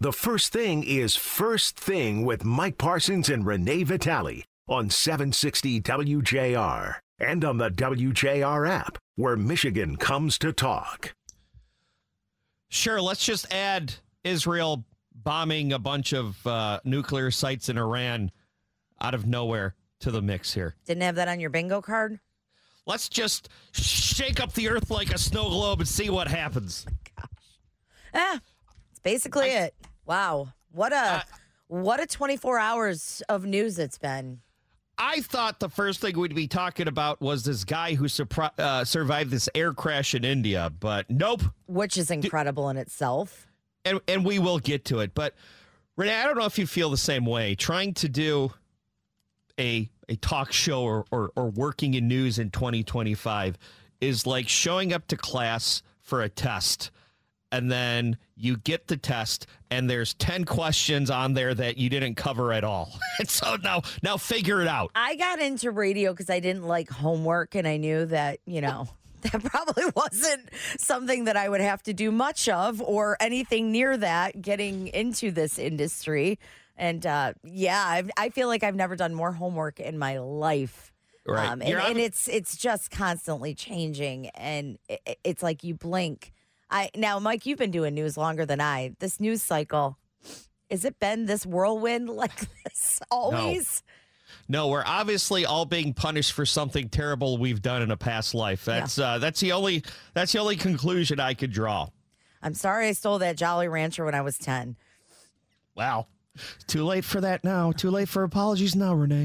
The First Thing is First Thing with Mike Parsons and Renee Vitale on 760 WJR and on the WJR app, where Michigan comes to talk. Sure, let's just add Israel bombing a bunch of nuclear sites in Iran out of nowhere to the mix here. Didn't have that on your bingo card? Let's just shake up the earth like a snow globe and see what happens. Oh my gosh. It's basically it. Wow. What a 24 hours of news it's been. I thought the first thing we'd be talking about was this guy who survived this air crash in India, but nope. Which is incredible in itself. And we will get to it. But, Renee, I don't know if you feel the same way. Trying to do a talk show or working in news in 2025 is like showing up to class for a test. And then you get the test, and there's 10 questions on there that you didn't cover at all. And so now figure it out. I got into radio because I didn't like homework, and I knew that, that probably wasn't something that I would have to do much of or anything near that getting into this industry. And, I feel like I've never done more homework in my life. Right. And it's just constantly changing, and it's like you blink. Now, Mike, you've been doing news longer than I. This news cycle, has it been this whirlwind like this always? No, we're obviously all being punished for something terrible we've done in a past life. That's the only conclusion I could draw. I'm sorry I stole that Jolly Rancher when I was 10. Wow. Too late for that now. Too late for apologies now, Renee.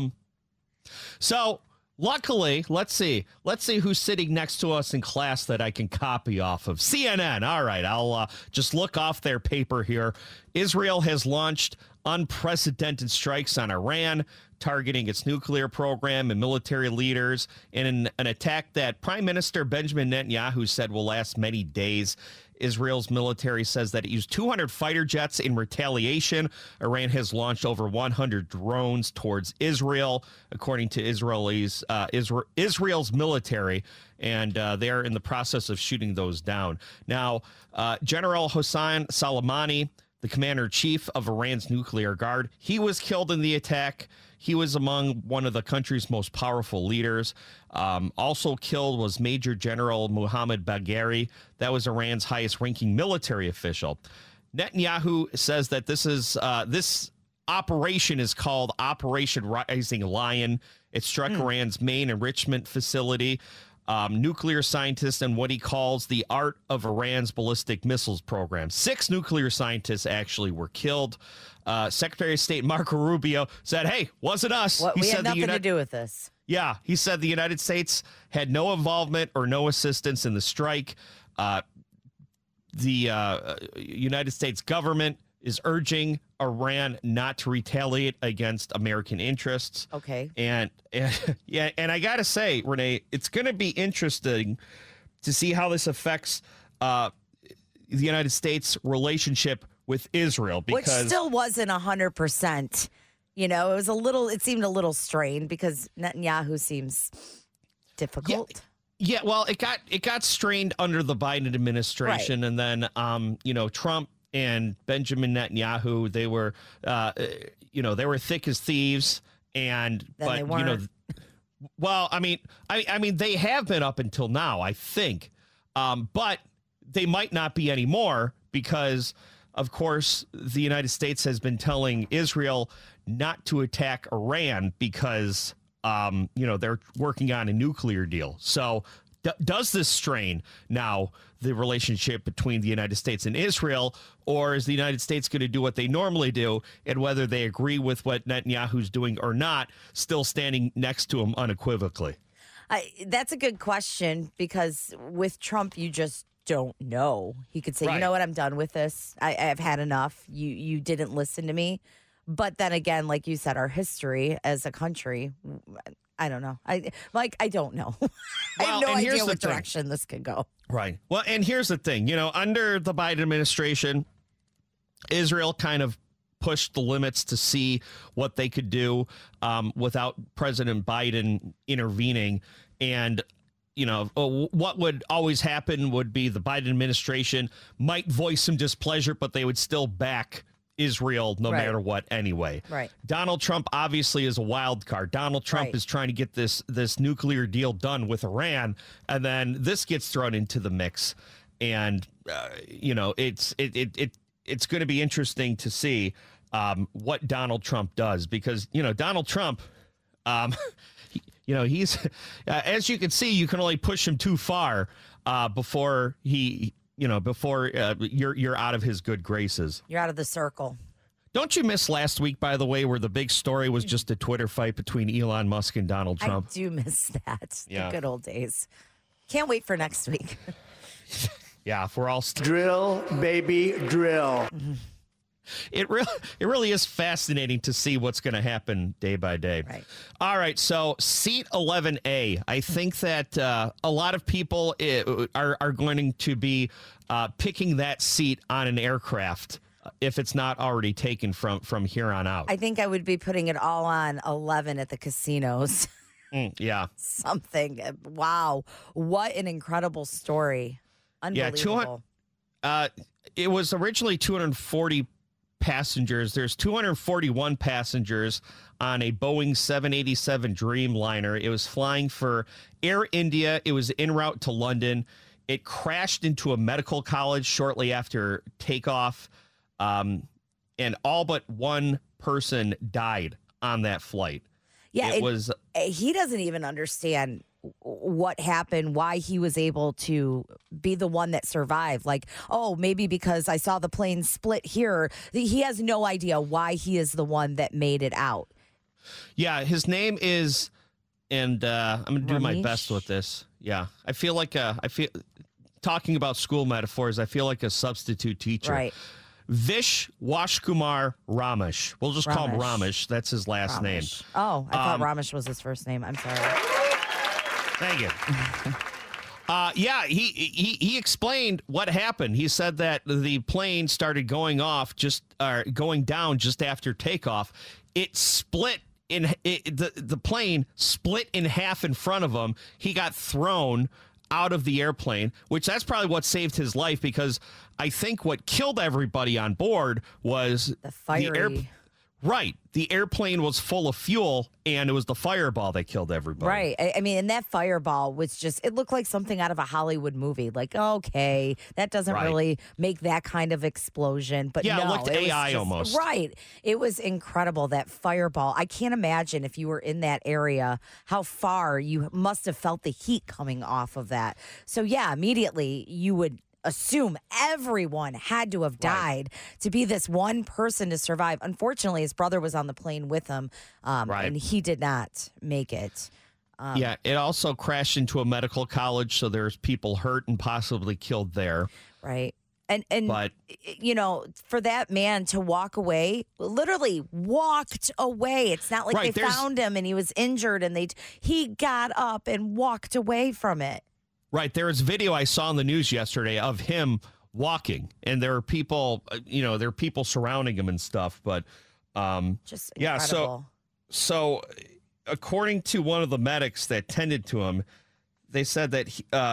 So luckily, let's see who's sitting next to us in class that I can copy off of. CNN. All right, I'll just look off their paper here. Israel has launched unprecedented strikes on Iran, targeting its nuclear program and military leaders in an attack that Prime Minister Benjamin Netanyahu said will last many days. Israel's military says that it used 200 fighter jets in retaliation. Iran has launched over 100 drones towards Israel, according to Israel's military, and they are in the process of shooting those down. Now, General Hossein Soleimani, the commander-in-chief of Iran's nuclear guard, he was killed in the attack. He was among one of the country's most powerful leaders. Also killed was Major General Mohammad Bagheri. That was Iran's highest-ranking military official. Netanyahu says that this operation is called Operation Rising Lion. It struck Iran's main enrichment facility. Nuclear scientists and what he calls the art of Iran's ballistic missiles program. 6 nuclear scientists actually were killed. Secretary of State Marco Rubio said, hey, wasn't us. We had nothing to do with this. Yeah, he said the United States had no involvement or no assistance in the strike. The United States government is urging Iran not to retaliate against American interests. Okay. And I got to say, Renee, it's going to be interesting to see how this affects the United States' relationship with Israel. Because which still wasn't 100%. It seemed a little strained because Netanyahu seems difficult. Yeah, well, it got strained under the Biden administration. Right. And then, Trump and Benjamin Netanyahu, they were thick as thieves, well, I mean, they have been up until now, I think, but they might not be anymore because, of course, the United States has been telling Israel not to attack Iran because, they're working on a nuclear deal. So does this strain now the relationship between the United States and Israel, or is the United States going to do what they normally do, and whether they agree with what Netanyahu's doing or not, still standing next to him unequivocally? That's a good question, because with Trump, you just don't know. He could say, right, you know what, I'm done with this. I've had enough. You didn't listen to me. But then again, like you said, our history as a country, I don't know. I don't know. I have no idea what direction this could go. Right. Well, and here's the thing. Under the Biden administration, Israel kind of pushed the limits to see what they could do without President Biden intervening. And what would always happen would be the Biden administration might voice some displeasure, but they would still back Israel no matter what anyway. Right. Donald Trump obviously is a wild card. Donald Trump is trying to get this nuclear deal done with Iran, and then this gets thrown into the mix. And it's going to be interesting to see what Donald Trump does, because Donald Trump, he's as you can see, you can only push him too far before you're out of his good graces. You're out of the circle. Don't you miss last week, by the way, where the big story was just a Twitter fight between Elon Musk and Donald Trump? I do miss that. Yeah. The good old days. Can't wait for next week. Yeah, if we're all drill, baby, drill. It really is fascinating to see what's going to happen day by day. Right. All right, so seat 11A. I think that a lot of people are going to be picking that seat on an aircraft if it's not already taken from here on out. I think I would be putting it all on 11 at the casinos. Yeah. Something. Wow. What an incredible story. Unbelievable. Yeah, it was originally 240 passengers. There's 241 passengers on a Boeing 787 Dreamliner. It was flying for Air India. It was en route to London. It crashed into a medical college shortly after takeoff, and all but one person died on that flight. Yeah, he doesn't even understand what happened, why he was able to be the one that survived. Like, oh, maybe because I saw the plane split here. He has no idea why he is the one that made it out. Yeah, his name is, and I'm going to do my best with this. Yeah, I feel talking about school metaphors, I feel like a substitute teacher. Right. Vish Washkumar Ramesh. We'll just call him Ramesh. That's his last name. Oh, I thought Ramesh was his first name. I'm sorry. Thank you. Yeah, he explained what happened. He said that the plane started going down just after takeoff. It split the plane split in half in front of him. He got thrown out of the airplane, which that's probably what saved his life, because I think what killed everybody on board was the fiery. The airplane was full of fuel, and it was the fireball that killed everybody. Right. I mean, and that fireball was it looked like something out of a Hollywood movie. Like, okay, that doesn't really make that kind of explosion. But yeah, no, it looked AI almost. Right. It was incredible, that fireball. I can't imagine if you were in that area, how far you must have felt the heat coming off of that. So, yeah, immediately you would assume everyone had to have died to be this one person to survive. Unfortunately, his brother was on the plane with him, and he did not make it. Yeah, it also crashed into a medical college, so there's people hurt and possibly killed there. Right. But, for that man to walk away, literally walked away. It's not like they found him and he was injured and he got up and walked away from it. Right. There was video I saw in the news yesterday of him walking, and there are people, surrounding him and stuff. But just incredible. So according to one of the medics that tended to him, they said that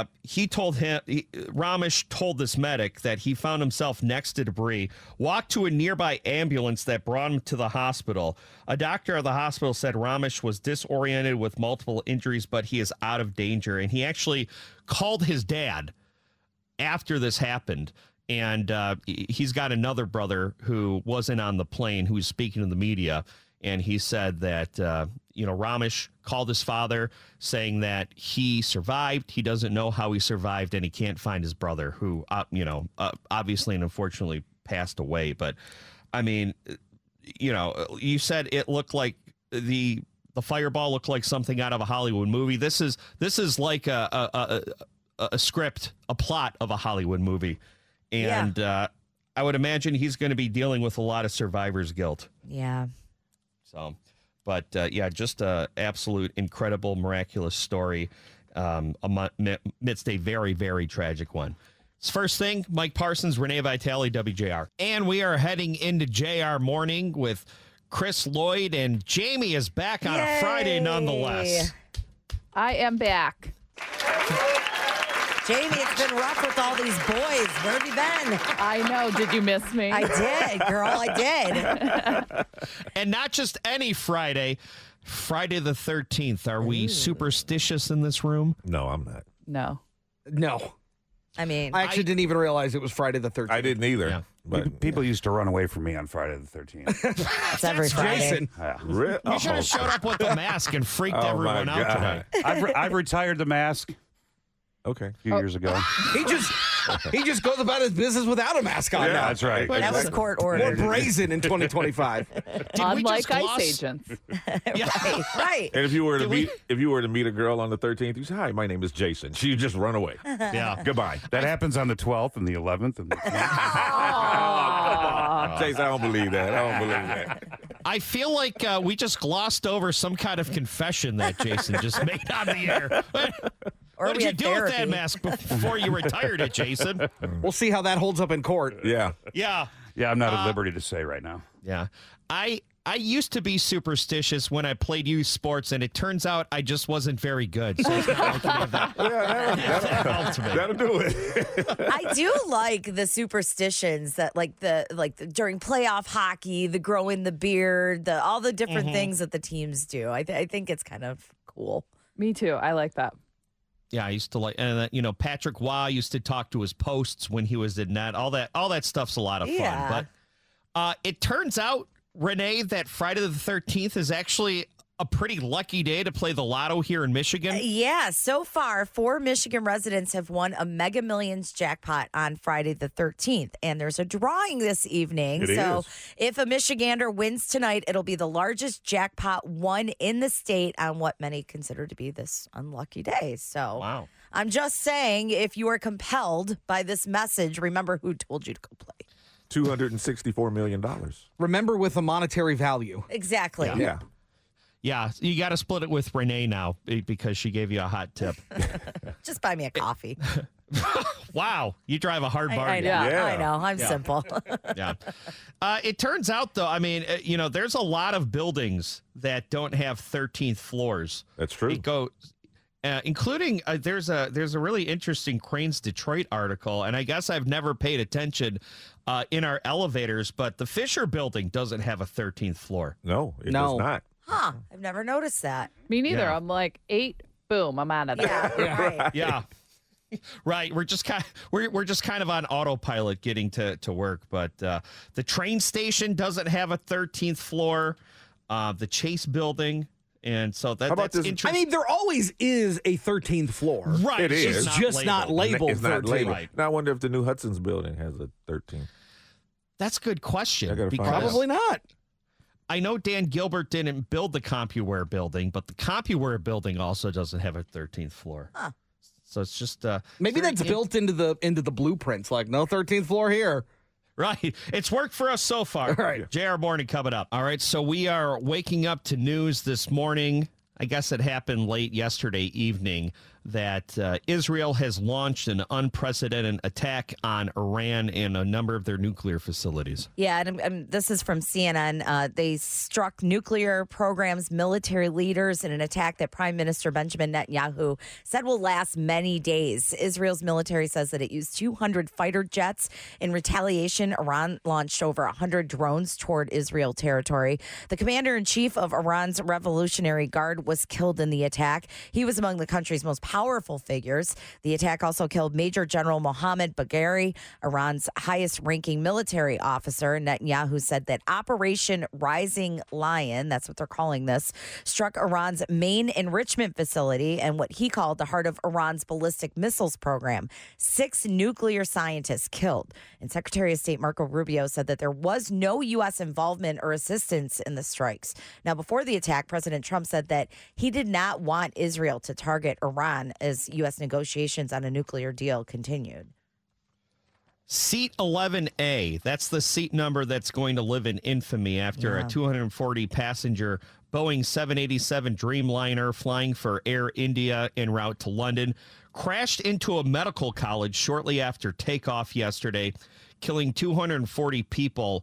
Ramesh told this medic that he found himself next to debris, walked to a nearby ambulance that brought him to the hospital. A doctor at the hospital said Ramesh was disoriented with multiple injuries, but he is out of danger. And he actually called his dad after this happened. And he's got another brother who wasn't on the plane who's speaking to the media. And he said that, Ramesh called his father saying that he survived. He doesn't know how he survived, and he can't find his brother, who, obviously and unfortunately passed away. But, I mean, you said it looked like the fireball looked like something out of a Hollywood movie. This is like a script, a plot of a Hollywood movie. And I would imagine he's going to be dealing with a lot of survivor's guilt. Yeah. So, but just a absolute incredible, miraculous story amidst a very, very tragic one. First thing, Mike Parsons, Renee Vitale, WJR. And we are heading into JR Morning with Chris Lloyd, and Jamie is back on a Friday nonetheless. I am back. Jamie, it's been rough with all these boys. Where have you been? I know. Did you miss me? I did, girl. I did. And not just any Friday, Friday the 13th. Are we superstitious in this room? No, I'm not. No. No. I mean, I actually didn't even realize it was Friday the 13th. I didn't either. Yeah. But People used to run away from me on Friday the 13th. it's every Friday. Jason. You should have showed up with the mask and freaked everyone out today. I've retired the mask Okay. a few years ago. He just goes about his business without a mask on. Yeah, now. That's right. That was court More ordered. brazen in 2025. Unlike ICE agents. Right. And if you were to meet a girl on the 13th, you say, "Hi, my name is Jason." She just run away. Yeah. Goodbye. That happens on the 12th and the 11th. And the Jason, I don't believe that. I don't believe that. I feel like we just glossed over some kind of confession that Jason just made on the air. Or What we did you had do with that therapy. mask before you retired it, Jason? We'll see how that holds up in court. Yeah. Yeah. yeah, I'm not at liberty to say right now. Yeah. I used to be superstitious when I played youth sports, and it turns out I just wasn't very good. So it's not like any of that. That helped me. That'll do it. I do like the superstitions that during playoff hockey, the growing the beard, all the different things that the teams do. I think it's kind of cool. Me too. I like that. Yeah, I used to like, and Patrick Waugh used to talk to his posts when he was in net. All that stuff's a lot of fun. Yeah. But it turns out, Renee, that Friday the 13th is actually a pretty lucky day to play the lotto here in Michigan. Yeah, so far, 4 Michigan residents have won a Mega Millions jackpot on Friday the 13th. And there's a drawing this evening. It so is. if a Michigander wins tonight, it'll be the largest jackpot won in the state on what many consider to be this unlucky day. So Wow. I'm just saying, if you are compelled by this message, remember who told you to go play. $264 million. Remember, with a monetary value. Exactly. Yeah. Yeah, you got to split it with Renee now because she gave you a hot tip. Just buy me a coffee. Wow, you drive a hard I bargain. know. Yeah. I know. I'm simple. Yeah. It turns out, though, I mean, there's a lot of buildings that don't have 13th floors. That's true. It goes, including there's a really interesting Cranes Detroit article, and I guess I've never paid attention in our elevators, but the Fisher Building doesn't have a 13th floor. No, it No. does not. Huh. I've never noticed that. Me neither. Yeah. I'm like 8, boom, I'm out of there. Yeah. Right. Yeah. Right, we're just kind of on autopilot getting to work, but the train station doesn't have a 13th floor. The Chase Building, and so about that's this- interesting. I mean, there always is a 13th floor. right, It it's is. Just not labeled It's not 13. labeled. Right. Now I wonder if the new Hudson's building has a 13. That's a good question. I gotta find because out. Probably not. I know Dan Gilbert didn't build the CompuWare building, but the CompuWare building also doesn't have a 13th floor. Huh. So it's just Maybe very that's built into the blueprints. Like, no 13th floor here. Right. It's worked for us so far. All right. JR Morning coming up. All right. So we are waking up to news this morning. I guess it happened late yesterday evening that Israel has launched an unprecedented attack on Iran and a number of their nuclear facilities. Yeah, and this is from CNN. They struck nuclear programs, military leaders in an attack that Prime Minister Benjamin Netanyahu said will last many days. Israel's military says that it used 200 fighter jets. In retaliation, Iran launched over 100 drones toward Israel territory. The commander-in-chief of Iran's Revolutionary Guard was killed in the attack. He was among the country's most powerful figures. The attack also killed Major General Mohammad Bagheri, Iran's highest-ranking military officer. Netanyahu said that Operation Rising Lion, that's what they're calling this, struck Iran's main enrichment facility and what he called the heart of Iran's ballistic missiles program. 6 nuclear scientists killed. And Secretary of State Marco Rubio said that there was no U.S. involvement or assistance in the strikes. Now, before the attack, President Trump said that he did not want Israel to target Iran as U.S. negotiations on a nuclear deal continued. Seat 11A, that's the seat number that's going to live in infamy after a 240-passenger Boeing 787 Dreamliner flying for Air India en route to London crashed into a medical college shortly after takeoff yesterday, killing 240 people.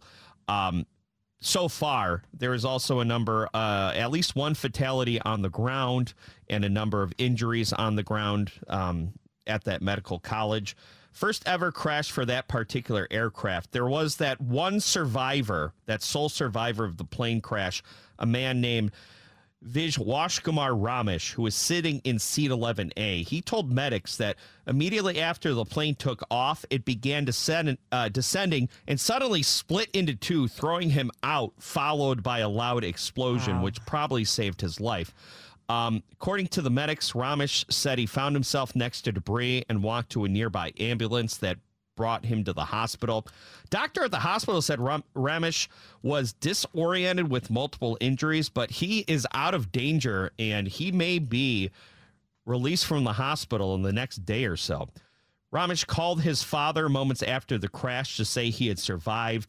So far, there is also a number, at least one fatality on the ground and a number of injuries on the ground. at that medical college. First ever crash for that particular aircraft. There was that one survivor, that sole survivor of the plane crash, a man named Vishwashkumar Ramesh, who was sitting in seat 11A. He told medics that immediately after the plane took off, it began descending and suddenly split into two, throwing him out, followed by a loud explosion, which probably saved his life. According to the medics, Ramesh said he found himself next to debris and walked to a nearby ambulance that brought him to the hospital. Doctor at the hospital said Ramesh was disoriented with multiple injuries, but he is out of danger and he may be released from the hospital in the next day or so. Ramesh called his father moments after the crash to say he had survived.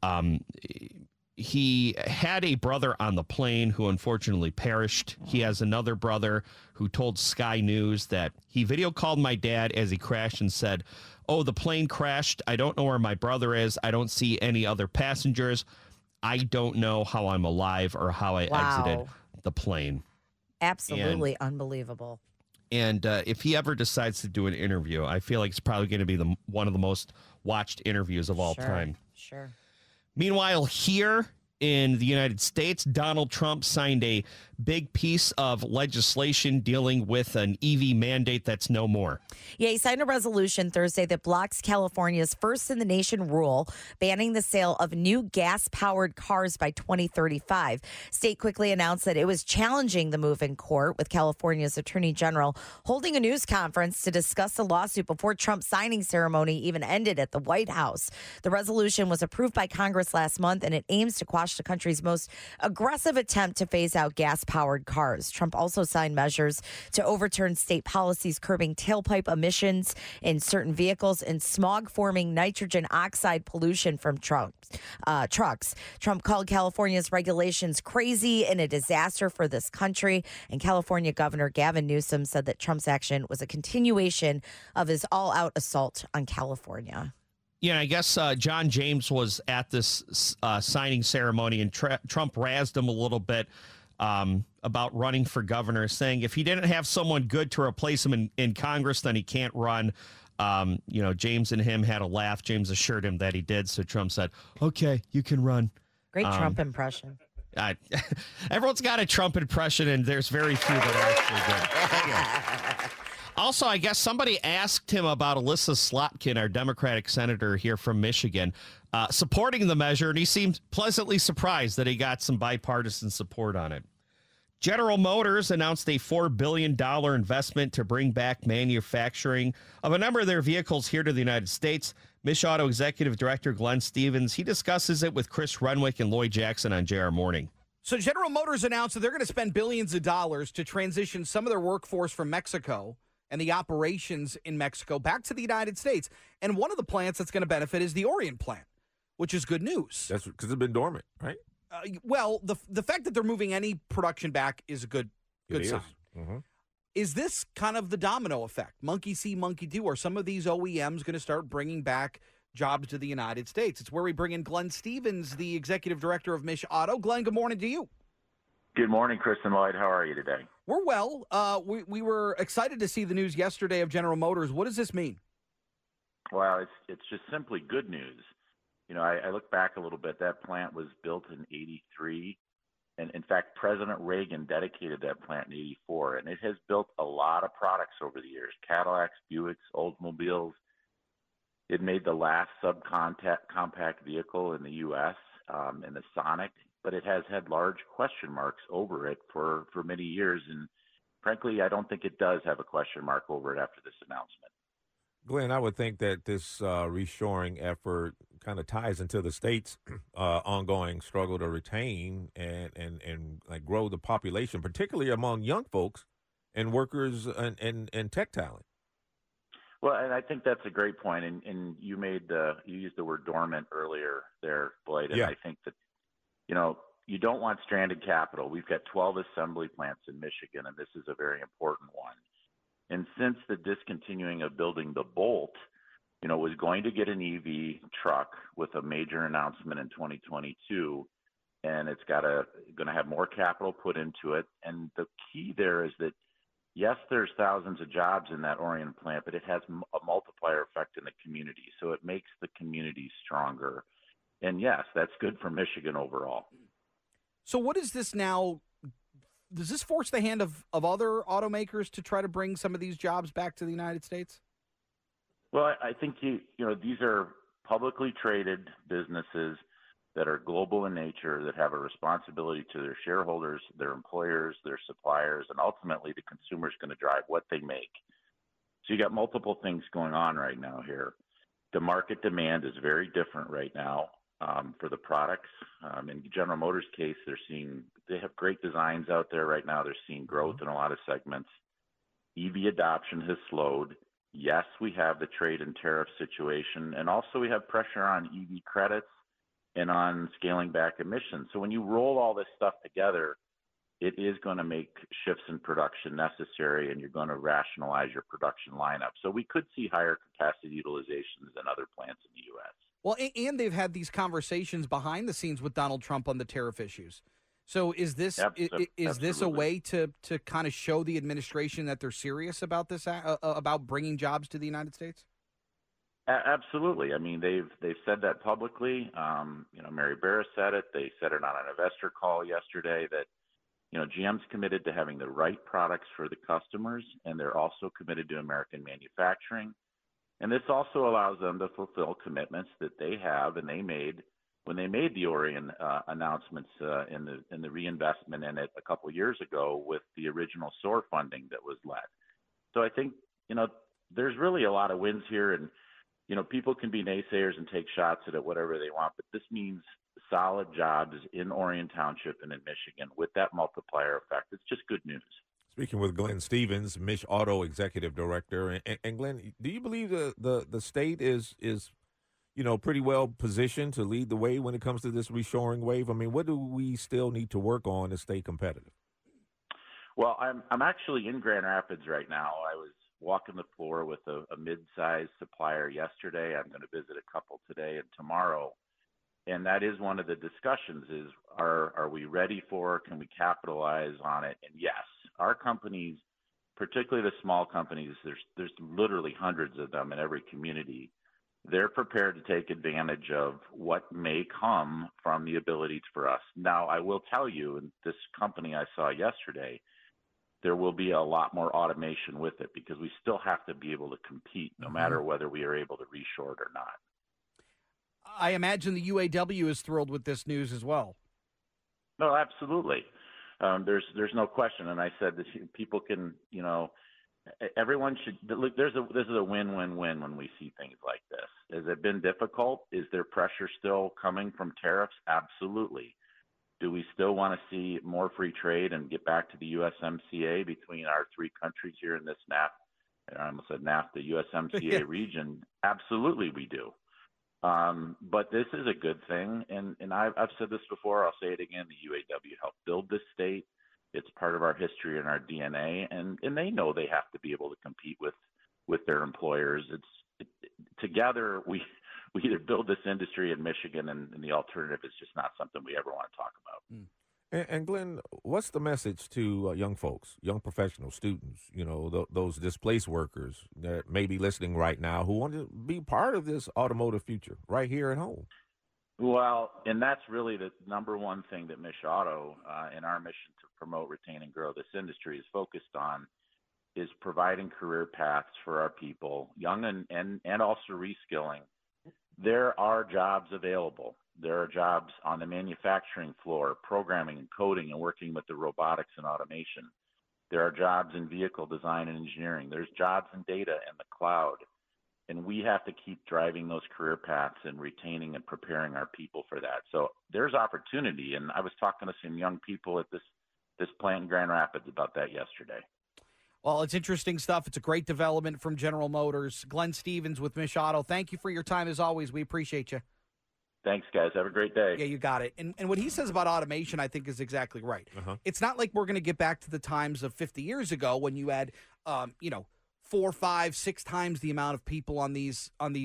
He had a brother on the plane who unfortunately perished. He has another brother who told Sky News that he video called my dad as he crashed and said, "Oh, the plane crashed. I don't know where my brother is. I don't see any other passengers. I don't know how I'm alive or how I exited the plane." Absolutely unbelievable. And if he ever decides to do an interview, I feel like it's probably going to be one of the most watched interviews of all time. Sure. Meanwhile, here in the United States, Donald Trump signed a big piece of legislation dealing with an EV mandate that's no more. Yeah, he signed a resolution Thursday that blocks California's first-in-the-nation rule banning the sale of new gas-powered cars by 2035. State quickly announced that it was challenging the move in court, with California's Attorney General holding a news conference to discuss the lawsuit before Trump's signing ceremony even ended at the White House. The resolution was approved by Congress last month, and it aims to quash the country's most aggressive attempt to phase out gas-powered cars. Trump also signed measures to overturn state policies curbing tailpipe emissions in certain vehicles and smog-forming nitrogen oxide pollution from trucks. Trump called California's regulations crazy and a disaster for this country. And California Governor Gavin Newsom said that Trump's action was a continuation of his all-out assault on California. Yeah, I guess John James was at this signing ceremony, and Trump razzed him a little bit about running for governor, saying if he didn't have someone good to replace him in Congress, then he can't run. James and him had a laugh. James assured him that he did, so Trump said, "Okay, you can run." Great Trump impression. Everyone's got a Trump impression, and there's very few that are actually good. Also, I guess somebody asked him about Alyssa Slotkin, our Democratic senator here from Michigan, supporting the measure, and he seemed pleasantly surprised that he got some bipartisan support on it. General Motors announced a $4 billion investment to bring back manufacturing of a number of their vehicles here to the United States. Mish Auto Executive Director Glenn Stevens, he discusses it with Chris Renwick and Lloyd Jackson on JR Morning. So General Motors announced that they're going to spend billions of dollars to transition some of their workforce from Mexico and the operations in Mexico back to the United States. And one of the plants that's going to benefit is the Orient plant, which is good news. That's because it's been dormant, right? Well, the fact that they're moving any production back is a good sign. Mm-hmm. Is this kind of the domino effect? Monkey see, monkey do. Are some of these OEMs going to start bringing back jobs to the United States? It's where we bring in Glenn Stevens, the executive director of Mish Auto. Glenn, good morning to you. Good morning, Chris and Lloyd. How are you today? We're well. We were excited to see the news yesterday of General Motors. What does this mean? Well, it's just simply good news. You know, I look back a little bit. That plant was built in '83, and in fact, President Reagan dedicated that plant in '84, and it has built a lot of products over the years: Cadillacs, Buicks, Oldsmobiles. It made the last subcompact vehicle in the U.S. In the Sonic. But it has had large question marks over it for many years. And frankly, I don't think it does have a question mark over it after this announcement. Glenn, I would think that this reshoring effort kind of ties into the state's ongoing struggle to retain and like grow the population, particularly among young folks and workers and tech talent. Well, and I think that's a great point. And you used the word dormant earlier there, Blade. And yeah. I think that, you don't want stranded capital. We've got 12 assembly plants in Michigan, and this is a very important one. And since the discontinuing of building the Bolt, was going to get an EV truck with a major announcement in 2022, and it's going to have more capital put into it. And the key there is that yes, there's thousands of jobs in that Orion plant, but it has a multiplier effect in the community. So it makes the community stronger. And yes, that's good for Michigan overall. So what is this now? Does this force the hand of other automakers to try to bring some of these jobs back to the United States? Well, I think these are publicly traded businesses that are global in nature, that have a responsibility to their shareholders, their employers, their suppliers, and ultimately the consumer is going to drive what they make. So you got multiple things going on right now here. The market demand is very different right now for the products. In General Motors' case, they have great designs out there right now. They're seeing growth in a lot of segments. EV adoption has slowed. Yes, we have the trade and tariff situation, and also we have pressure on EV credits and on scaling back emissions. So when you roll all this stuff together, it is going to make shifts in production necessary, and you're going to rationalize your production lineup. So we could see higher capacity utilizations than other plants in the U.S. Well, and they've had these conversations behind the scenes with Donald Trump on the tariff issues. So is this this a way to kind of show the administration that they're serious about this, about bringing jobs to the United States? Absolutely. I mean, they've said that publicly. Mary Barra said it. They said it on an investor call yesterday that, GM's committed to having the right products for the customers, and they're also committed to American manufacturing. And this also allows them to fulfill commitments that they have and they made when they made the Orion announcements in the reinvestment in it a couple of years ago with the original SOAR funding that was led. So I think, there's really a lot of wins here, and people can be naysayers and take shots at it, whatever they want, but this means solid jobs in Orion Township and in Michigan with that multiplier effect. It's just good news. Speaking with Glenn Stevens, Mich Auto Executive Director. And Glenn, do you believe the state is pretty well positioned to lead the way when it comes to this reshoring wave? I mean, what do we still need to work on to stay competitive? Well, I'm actually in Grand Rapids right now. I was walking the floor with a mid-sized supplier yesterday. I'm going to visit a couple today and tomorrow. And that is one of the discussions is, are we ready can we capitalize on it? And yes, our companies, particularly the small companies, there's literally hundreds of them in every community. They're prepared to take advantage of what may come from the ability for us. Now, I will tell you, in this company I saw yesterday, there will be a lot more automation with it because we still have to be able to compete no matter whether we are able to reshore it or not. I imagine the UAW is thrilled with this news as well. No, absolutely. There's no question. And I said that people can, everyone should look. This is a win-win-win when we see things like this. Has it been difficult? Is there pressure still coming from tariffs? Absolutely. Do we still want to see more free trade and get back to the USMCA between our three countries here in this I almost said NAFTA, USMCA region? Absolutely, we do. But this is a good thing, and I've said this before. I'll say it again. The UAW helped build this state. It's part of our history and our DNA, and they know they have to be able to compete with their employers. Together we either build this industry in Michigan, and the alternative is just not something we ever want to talk about. And Glenn, what's the message to young folks, young professional students, those displaced workers that may be listening right now who want to be part of this automotive future right here at home? Well, and that's really the number one thing that Mich Auto in our mission to promote, retain, and grow this industry is focused on, is providing career paths for our people, young and also reskilling. There are jobs available. There are jobs on the manufacturing floor, programming and coding and working with the robotics and automation. There are jobs in vehicle design and engineering. There's jobs in data and the cloud. And we have to keep driving those career paths and retaining and preparing our people for that. So there's opportunity. And I was talking to some young people at this plant in Grand Rapids about that yesterday. Well, it's interesting stuff. It's a great development from General Motors. Glenn Stevens with Mich Auto. Thank you for your time as always. We appreciate you. Thanks, guys. Have a great day. Yeah, you got it. And what he says about automation, I think, is exactly right. It's not like we're going to get back to the times of 50 years ago when you had, 4, 5, 6 times the amount of people on these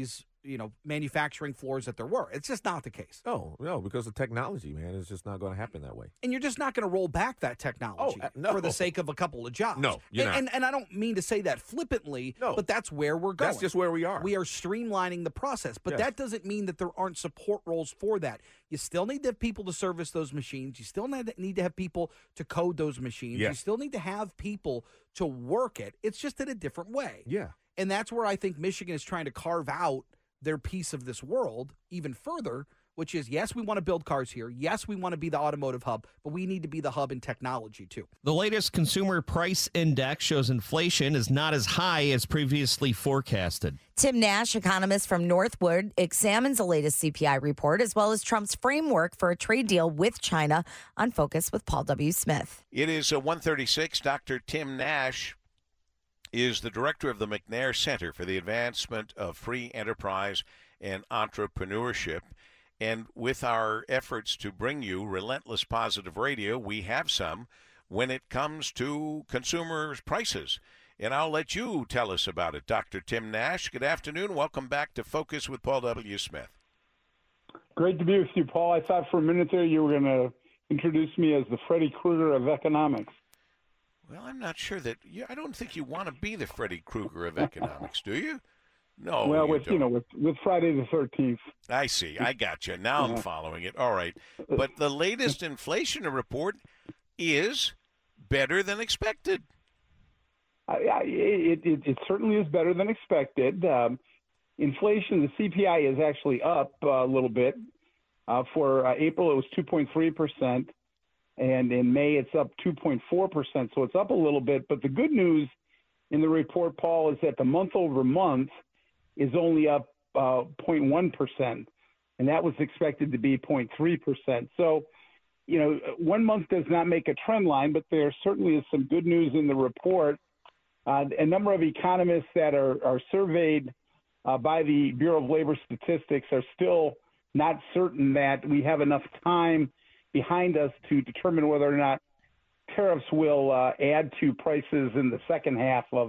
manufacturing floors that there were. It's just not the case. No, because of technology, man. It's just not going to happen that way. And you're just not going to roll back that technology for the sake of a couple of jobs. No, you're not. And I don't mean to say that flippantly, but that's where we're going. That's just where we are. We are streamlining the process, but that doesn't mean that there aren't support roles for that. You still need to have people to service those machines. You still need to have people to code those machines. Yes. You still need to have people to work it. It's just in a different way. Yeah. And that's where I think Michigan is trying to carve out their piece of this world even further, which is, yes, we want to build cars here. Yes, we want to be the automotive hub, but we need to be the hub in technology, too. The latest consumer price index shows inflation is not as high as previously forecasted. Tim Nash, economist from Northwood, examines the latest CPI report as well as Trump's framework for a trade deal with China on Focus with Paul W. Smith. It is 1:36. Dr. Tim Nash is the director of the McNair Center for the Advancement of Free Enterprise and Entrepreneurship. And with our efforts to bring you Relentless Positive Radio, we have some when it comes to consumers' prices. And I'll let you tell us about it, Dr. Tim Nash. Good afternoon. Welcome back to Focus with Paul W. Smith. Great to be with you, Paul. I thought for a minute there you were going to introduce me as the Freddy Krueger of economics. Well, I'm not sure that I don't think you want to be the Freddy Krueger of economics, do you? No. Well, with Friday the 13th. I see. I got you. Now I'm following it. All right. But the latest inflation report is better than expected. It certainly is better than expected. Inflation, the CPI is actually up a little bit. For April, it was 2.3%. And in May, it's up 2.4%. So it's up a little bit. But the good news in the report, Paul, is that the month over month is only up 0.1%. And that was expected to be 0.3%. So, 1 month does not make a trend line, but there certainly is some good news in the report. A number of economists that are surveyed by the Bureau of Labor Statistics are still not certain that we have enough time behind us to determine whether or not tariffs will add to prices in the second half of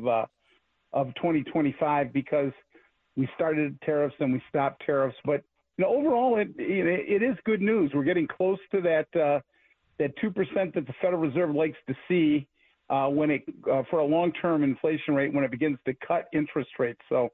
2025, because we started tariffs and we stopped tariffs. But overall, it is good news. We're getting close to that 2% that the Federal Reserve likes to see when it for a long-term inflation rate when it begins to cut interest rates. So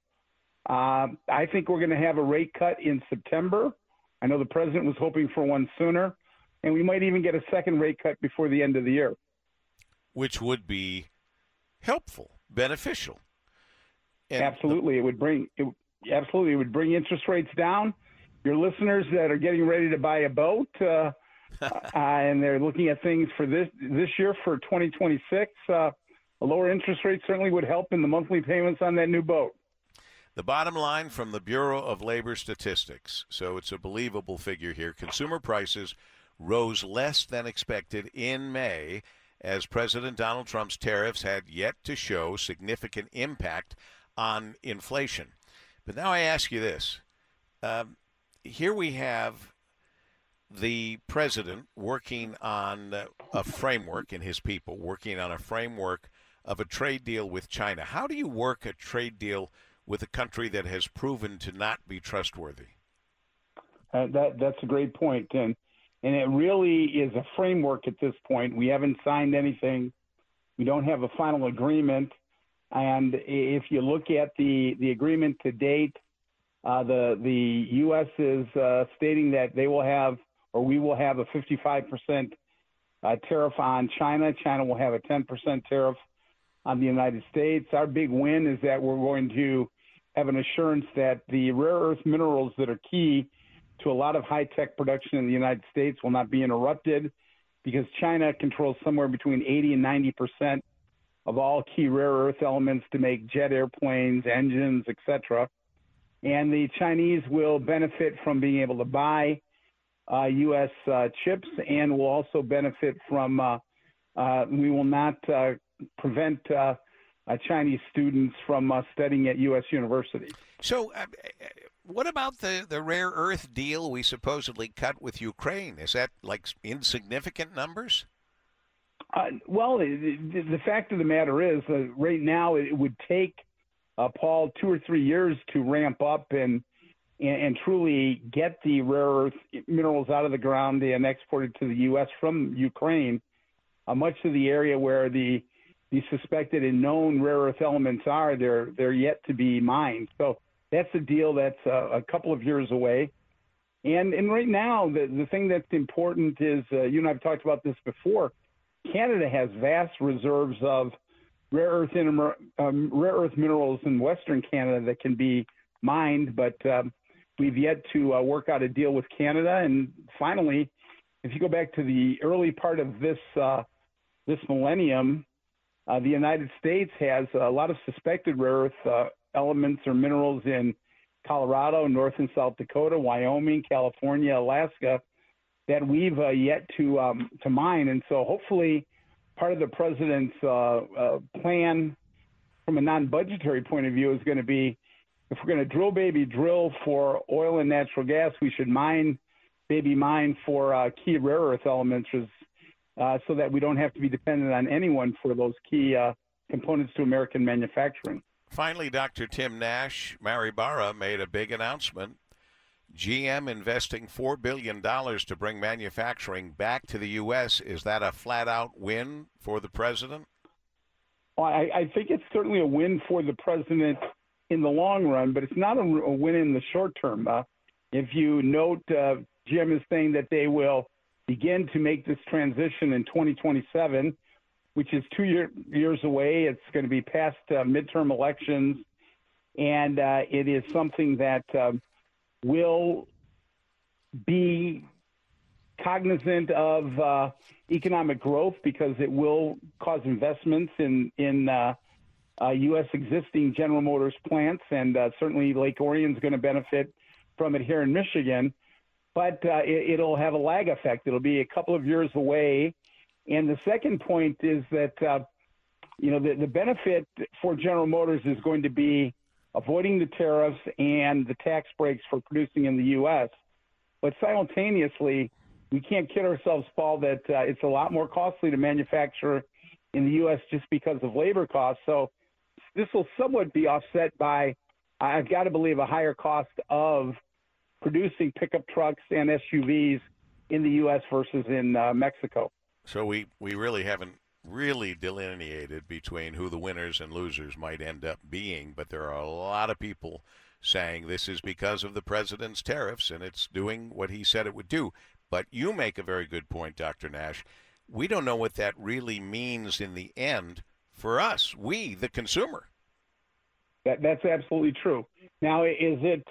I think we're going to have a rate cut in September. I know the president was hoping for one sooner. And we might even get a second rate cut before the end of the year. Which would be helpful, beneficial. And absolutely. It would bring interest rates down. Your listeners that are getting ready to buy a boat and they're looking at things for this year for 2026, a lower interest rate certainly would help in the monthly payments on that new boat. The bottom line from the Bureau of Labor Statistics, so it's a believable figure here, consumer prices rose less than expected in May as President Donald Trump's tariffs had yet to show significant impact on inflation. But now I ask you this. Here we have the president working on a framework, and his people working on a framework of a trade deal with China. How do you work a trade deal with a country that has proven to not be trustworthy? That's a great point. And it really is a framework at this point. We haven't signed anything. We don't have a final agreement. And if you look at the agreement to date, the U.S. is stating that they will have, or we will have, a 55% tariff on China. China will have a 10% tariff on the United States. Our big win is that we're going to have an assurance that the rare earth minerals that are key to a lot of high-tech production in the United States will not be interrupted, because China controls somewhere between 80 and 90% of all key rare earth elements to make jet airplanes, engines, etc. And the Chinese will benefit from being able to buy U.S. chips, and will also benefit from we will not prevent Chinese students from studying at U.S. universities. So what about the rare earth deal we supposedly cut with Ukraine? Is that like insignificant numbers? Well, the fact of the matter is, right now it would take, Paul, 2 or 3 years to ramp up and and truly get the rare earth minerals out of the ground and exported to the U.S. from Ukraine, much of the area where the suspected and known rare earth elements are, they're yet to be mined. So that's a deal that's a couple of years away. And right now, the thing that's important is, you and I have talked about this before, Canada has vast reserves of rare earth minerals in Western Canada that can be mined, but we've yet to work out a deal with Canada. And finally, if you go back to the early part of this millennium, the United States has a lot of suspected rare earth elements or minerals in Colorado, North and South Dakota, Wyoming, California, Alaska, that we've yet to mine. And so hopefully part of the president's plan from a non-budgetary point of view is going to be, if we're going to drill for oil and natural gas, we should mine for key rare earth elements, so that we don't have to be dependent on anyone for those key components to American manufacturing. Finally, Dr. Tim Nash, Mary Barra made a big announcement. GM investing $4 billion to bring manufacturing back to the U.S. Is that a flat-out win for the president? Well, I think it's certainly a win for the president in the long run, but it's not a win in the short term. If you note, GM is saying that they will begin to make this transition in 2027, which is 2 years away. It's going to be past midterm elections, and it is something that will be cognizant of economic growth, because it will cause investments in U.S. existing General Motors plants, and certainly Lake Orion is going to benefit from it here in Michigan. But it'll have a lag effect. It'll be a couple of years away. And the second point is that, the benefit for General Motors is going to be avoiding the tariffs and the tax breaks for producing in the U.S. But simultaneously, we can't kid ourselves, Paul, that it's a lot more costly to manufacture in the U.S. just because of labor costs. So this will somewhat be offset by, I've got to believe, a higher cost of producing pickup trucks and SUVs in the U.S. versus in Mexico. So we really haven't really delineated between who the winners and losers might end up being, but there are a lot of people saying this is because of the president's tariffs and it's doing what he said it would do. But you make a very good point, Dr. Nash. We don't know what that really means in the end for us, we, the consumer. That's absolutely true. Now, is it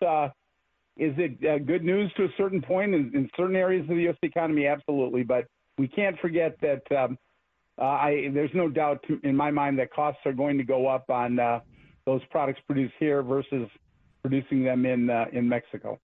good news to a certain point in certain areas of the U.S. economy? Absolutely. But we can't forget that there's no doubt in my mind that costs are going to go up on those products produced here versus producing them in Mexico.